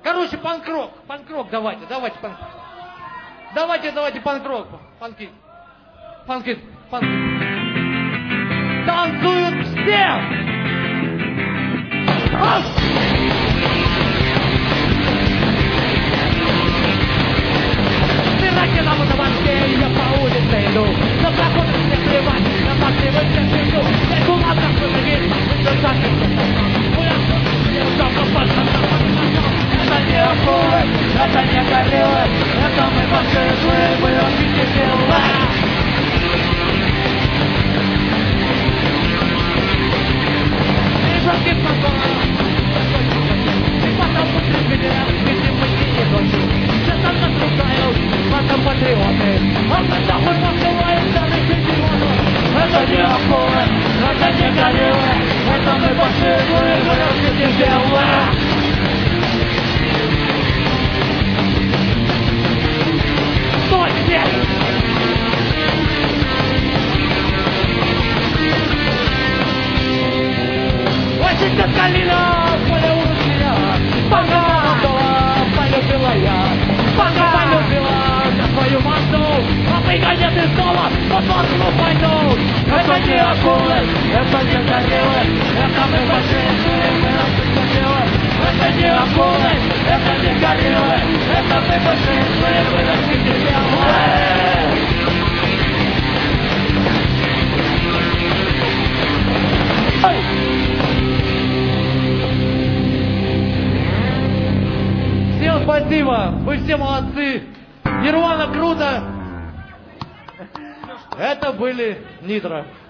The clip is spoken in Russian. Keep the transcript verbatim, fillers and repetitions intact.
Короче, панк-рок. Панк-рок давайте, давайте панк. Давайте, давайте панк-рок. Панки. Панки. Панки. Танцуют все! Раз! Ракета на мотовозке, я по улице иду. На проходах всех плевать, на пассивы всех иду. Я кулаках выглядит, держать это не акулы, это не гориллы, это мы большие злые, вы любите дела. И жесткий спокон, и потом пустым ведерам, видим мы синие дочи. Все там нас русают, потом патриоты, а когда мы посылаем данных чемпионов. Это не акулы, это не гориллы, это мы большие злые, вы любите дела. Стой, нет! Осень калина, поле урусия, панка молодого полюбила я, панка полюбила за свою массу, а ты газеты снова под массу пойдут. Это не акулы, это не гориллы, это мы большие злые, мы любим дело. Это не акулы, это не гориллы, это мы большие злые, мы любим дело. Всем спасибо, вы все молодцы. Нирвана круто. Это были Нитро.